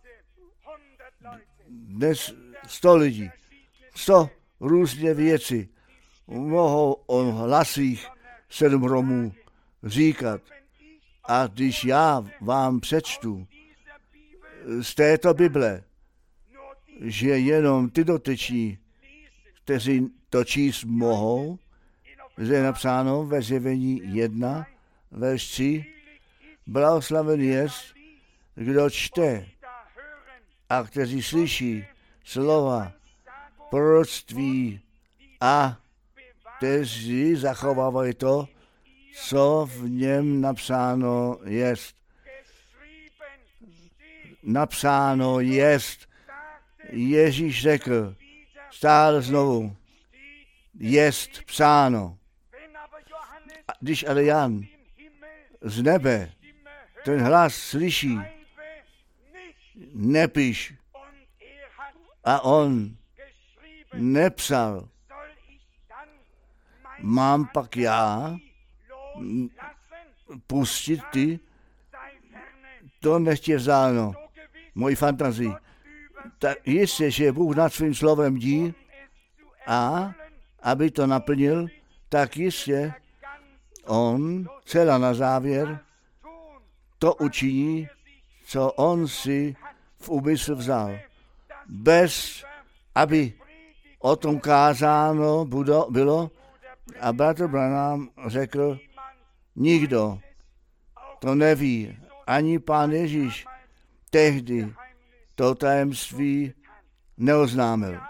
Dnes sto lidí, sto různě věci mohou o hlasích sedm Romů říkat. A když já vám přečtu z této Bible, že jenom ty dotyční, kteří to číst mohou, že je napsáno ve Zjevení jedna, verš tři, blahoslaven jest, kdo čte a kteří slyší slova proroctví a kteří zachovávají to, co v něm napsáno jest. Napsáno jest. Ježíš řekl, stále znovu, jest psáno. A když ale Jan z nebe ten hlas slyší, nepiš, a on nepsal, mám pak já pustit ty, to nechtě vzáno, moji fantazii. Tak jistě, že Bůh nad svým slovem dí a aby to naplnil, tak jistě on celá na závěr to učiní, co on si v úmysl vzal. Bez, aby o tom kázáno bylo, a bratr Branham řekl, nikdo to neví, ani Pán Ježíš tehdy to tajemství neoznámil.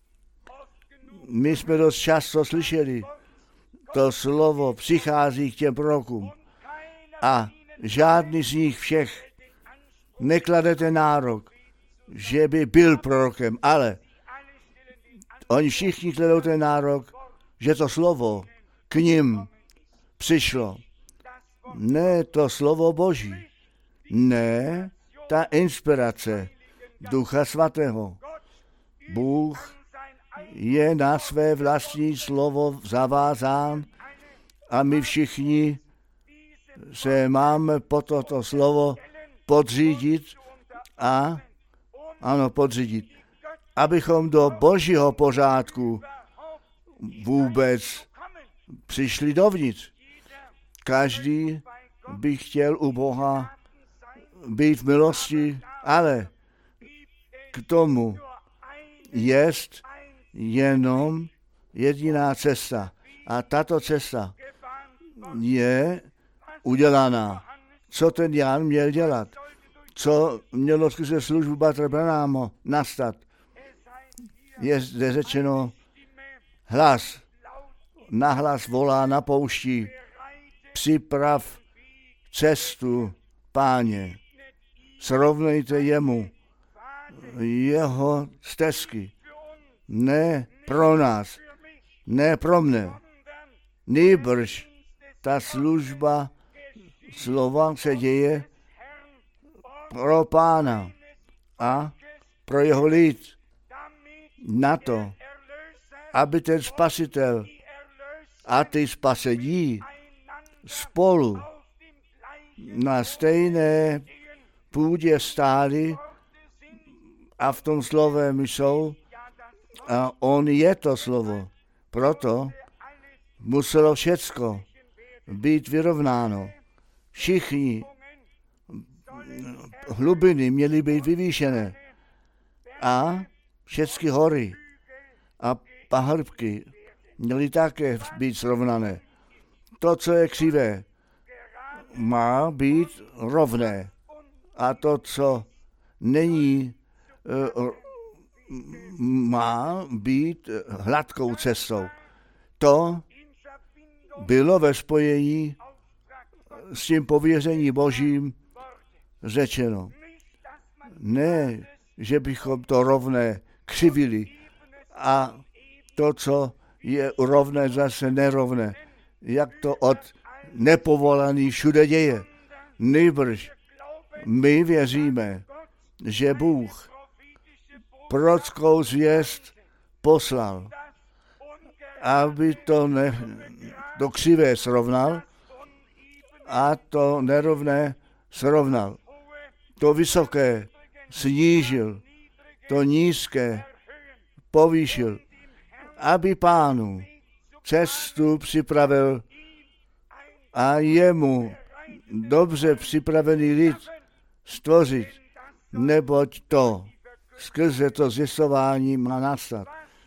My jsme dost často slyšeli, to slovo přichází k těm prorokům a žádný z nich všech nekladete nárok, že by byl prorokem, ale oni všichni kladou ten nárok, že to slovo k nim přišlo. Ne to slovo Boží, ne ta inspirace Ducha Svatého. Bůh je na své vlastní slovo zavázán a my všichni se máme po toto slovo podřídit a ano, podřídit, abychom do Božího pořádku vůbec přišli dovnitř. Každý by chtěl u Boha být v milosti, ale k tomu jest jenom jediná cesta. A tato cesta je udělaná. Co ten Jan měl dělat? Co mělo skrze službu bratra Branhama nastat? Je zde řečeno, hlas, nahlas volá na poušti, připrav cestu, Páně, srovnejte jemu jeho stezky. Ne pro nás, ne pro mne, nýbrž ta služba slova se děje pro Pána a pro jeho lid. Na to, aby ten spasitel a ty spasení spolu na stejné půdě stáli a v tom slovem jsou a on je to slovo. Proto muselo všecko být vyrovnáno. Všichni hlubiny měly být vyvýšené a všechny hory a pahrbky měly také být srovnané. To, co je křivé, má být rovné. A to, co není, má být hladkou cestou. To bylo ve spojení s tím pověřením Božím řečeno. Ne, že bychom to rovné křivili a to, co je rovné, zase nerovné. Jak to od nepovolaný všude děje. Nýbrž my věříme, že Bůh prorockou zvěst poslal, aby to, ne, to křivé srovnal a to nerovné srovnal. To vysoké snížil, to nízké povýšil, aby Pánu cestu připravil a jemu dobře připravený lid stvořit, neboť to skrze to zvěstování má nastat.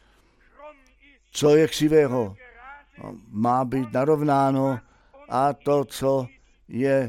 Co je křivého, má být narovnáno a to, co je,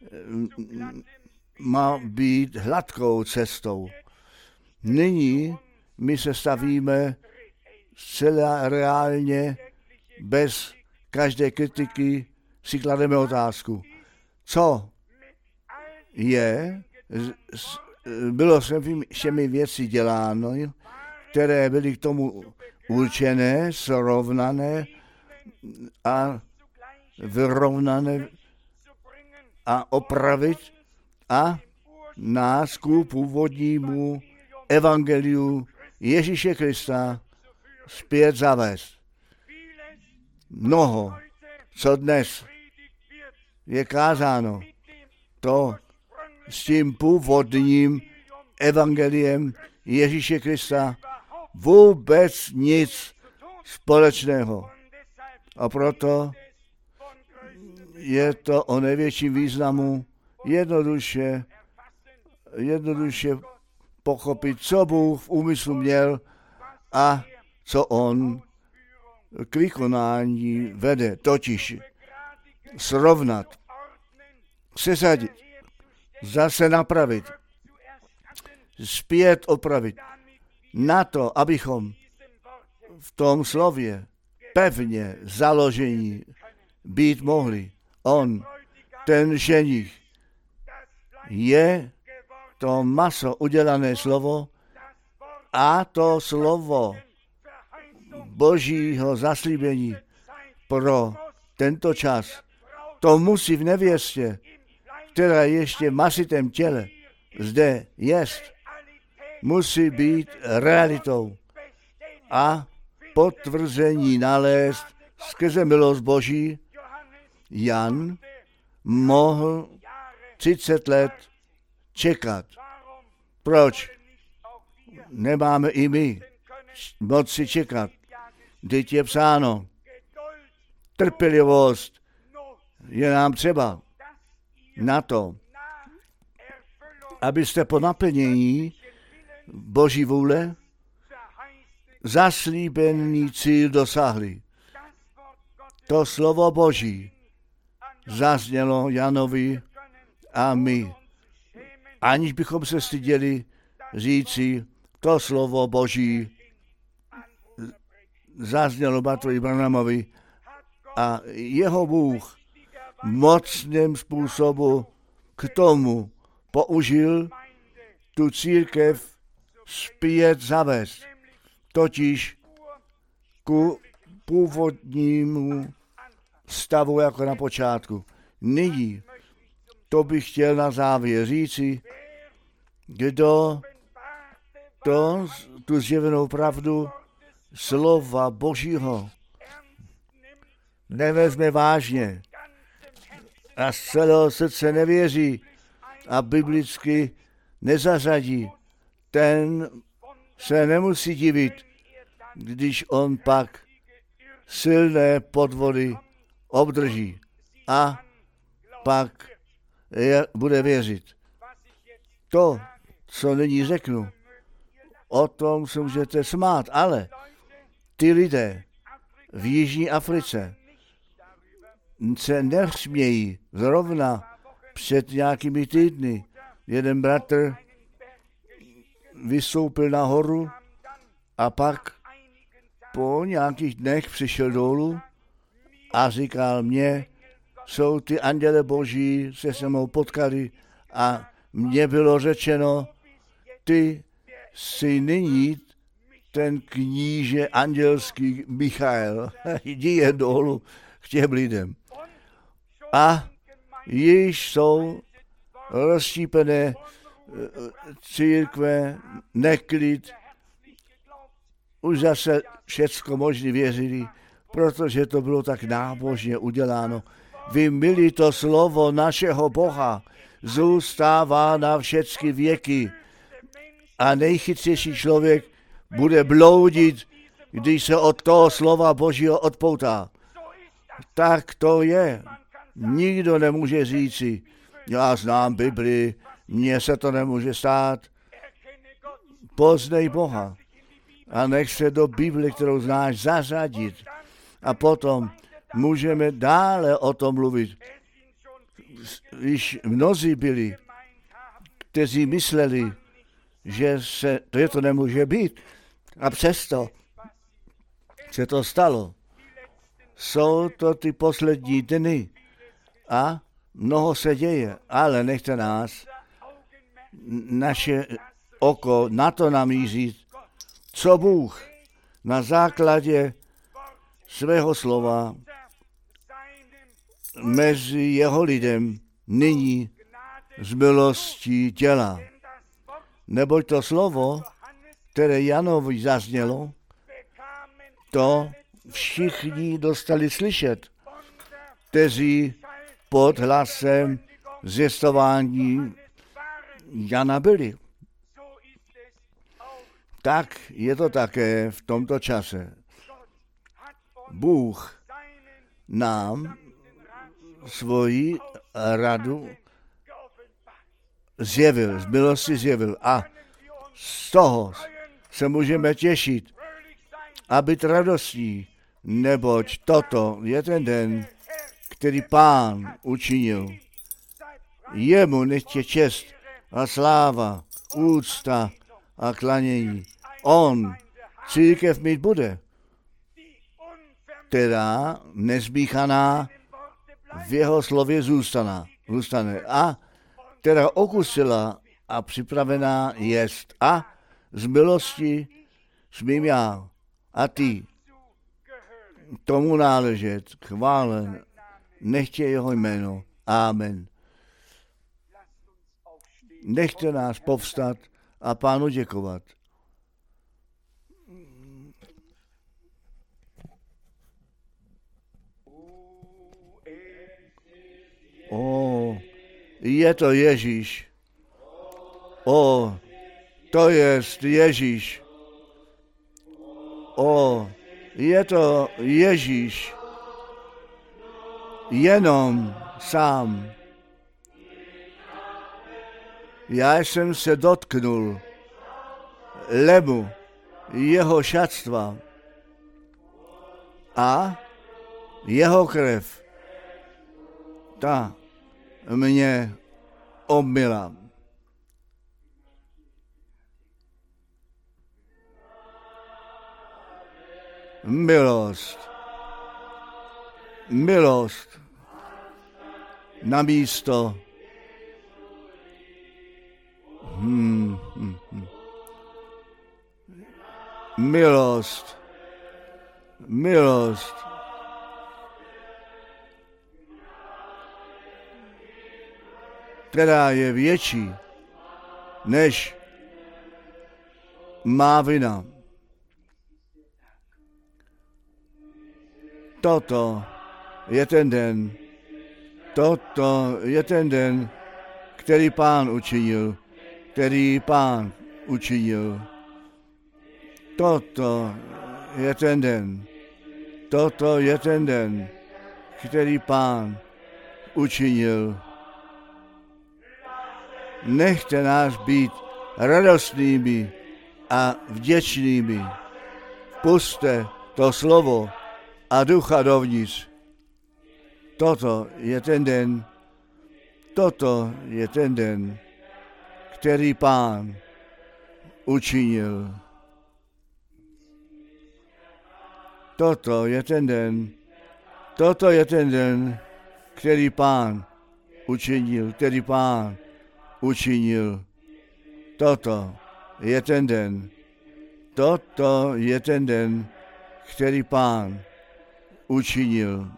má být hladkou cestou. Nyní my se stavíme zcela reálně, bez každé kritiky si klademe otázku. Co je, bylo se všemi věci děláno, které byly k tomu určené, srovnané a vyrovnané a opravit a nás ku původnímu evangeliu Ježíše Krista zpět zavést. Mnoho, co dnes je kázáno, to s tím původním evangeliem Ježíše Krista vůbec nic společného. A proto je to o největším významu jednoduše jednoduše pochopit, co Bůh v úmyslu měl a co on k vykonání vede, totiž srovnat, sesadit, zase napravit, zpět opravit, na to, abychom v tom slově pevně založení být mohli. On, ten ženich, je to maso udělané slovo a to slovo Božího zaslíbení pro tento čas. To musí v nevěstě, která ještě v masitém těle zde jest, musí být realitou a potvrzení nalézt skrze milost Boží. Jan mohl třicet let čekat. Proč nemáme i my moci čekat? Vždyť je psáno, trpělivost je nám třeba na to, abyste po naplnění Boží vůle zaslíbený cíl dosáhli. To slovo Boží zaznělo Janovi a my, aniž bychom se styděli říci, to slovo Boží zaznělo Bartovi Branhamovi a jeho Bůh mocným způsobu k tomu použil tu církev zpět zavést, totiž ku původnímu stavu jako na počátku. Nyní to bych chtěl na závěr říci, kdo to, tu zjevenou pravdu slova Božího nevezme vážně a z celého srdce nevěří a biblicky nezařadí, ten se nemusí divit, když on pak silné podvody obdrží a pak je, bude věřit. To, co nyní řeknu, o tom se můžete smát, ale ty lidé v Jižní Africe se nesmějí. Zrovna před nějakými týdny jeden bratr vystoupil nahoru a pak po nějakých dnech přišel dolů a říkal mně, jsou ty anděle Boží, se se mnou potkali a mně bylo řečeno, ty jsi nyní ten kníže andělský Michael, jdi je dolů k těm lidem. A již jsou rozštípené církve, neklid, už zase všecko možný věřili, protože to bylo tak nábožně uděláno. Vy milí to slovo našeho Boha, zůstává na všechny věky a nejchytřejší člověk bude bloudit, když se od toho slova Božího odpoutá. Tak to je. Nikdo nemůže říci, já znám Bibli, mně se to nemůže stát. Poznej Boha a nech se do Bible, kterou znáš, zařadit. A potom můžeme dále o tom mluvit. Když mnozí byli, kteří mysleli, že se, to, to nemůže být, a přesto se to stalo. Jsou to ty poslední dny a mnoho se děje, ale nechte nás naše oko na to namířit, co Bůh na základě svého slova mezi jeho lidem nyní z milostí dělá. Neboť to slovo, které Janovi zaznělo, to všichni dostali slyšet, kteří pod hlasem zvěstování Jana byli. Tak je to také v tomto čase. Bůh nám svoji radu zjevil, z milosti zjevil a z toho se můžeme těšit a být radostní, neboť toto je ten den, který Pán učinil. Jemu nechť je čest a sláva, úcta a klanění. On církev mít bude, která nezmíchaná v jeho slově zůstane, zůstane a která okusila a připravená jest a z milosti smím já a ty tomu náležet, chválen, nechtě jeho jméno. Amen. Nechte nás povstat a Pánu děkovat. O, je to Ježíš. O, to jest Ježíš. O, je to Ježíš. Jenom sám. Já jsem se dotknul lemu jeho šatstva a jeho krev, ta mě obmila. Milost, milost na místo Hmm, hmm, hmm. Milost, milost, která je větší než má vina. Toto je ten den, toto je ten den, který Pán učinil. který Pán učinil. Toto je ten den, toto je ten den, který Pán učinil. Nechte nás být radostnými a vděčnými. Vpuste to slovo a ducha dovnitř. Toto je ten den, toto je ten den, který Pán učinil. Toto je ten den, toto je ten den, který Pán učinil, který Pán učinil. Toto je ten den, toto je ten den, který Pán učinil.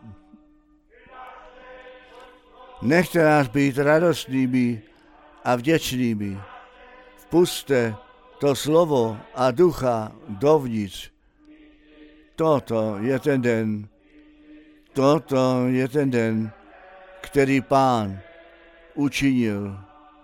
Nechte nás být radostnými a vděčnými. Vpuste to slovo a ducha dovnitř. Toto je ten den, toto je ten den, který Pán učinil.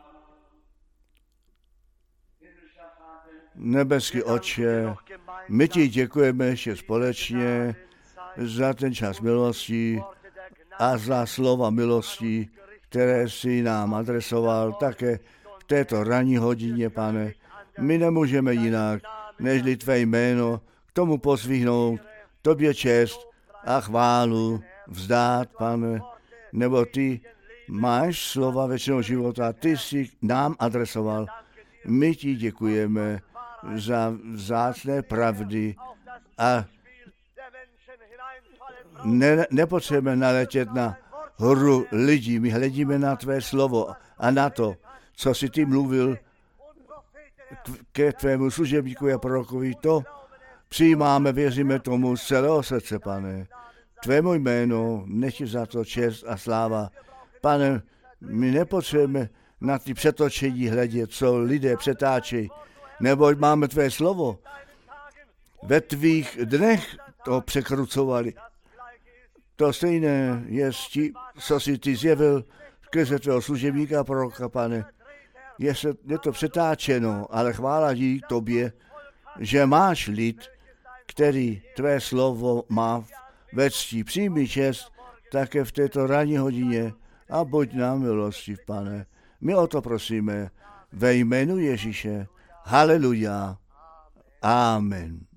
Nebeský Otče, my ti děkujeme ještě společně za ten čas milosti a za slova milosti, které jsi nám adresoval také v této ranní hodině, Pane. My nemůžeme jinak, nežli tvé jméno k tomu pozvihnout, tobě čest a chválu vzdát, Pane, nebo ty máš slova věčného života, ty jsi nám adresoval. My ti děkujeme za vzácné pravdy a ne, nepotřebujeme naletět na horu lidí. My hledíme na tvé slovo a na to, co jsi ty mluvil ke tvému služebníku a prorokovi. To přijímáme, věříme tomu z celého srdce, Pane. Tvému jméno, nech je za to čest a sláva. Pane, my nepotřebujeme na ty přetočení hledět, co lidé přetáčejí, neboť máme tvé slovo. Ve tvých dnech to překrucovali. To stejné je s tím, co jsi ty zjevil skrze tvého služebníka a proroka, Pane. Je, se, je to přetáčeno, ale chvála dík tobě, že máš lid, který tvé slovo má ve ctí. Přijmi čest také v této ranní hodině a buď nám milostiv, Pane. My o to prosíme ve jménu Ježíše. Haleluja. Amen.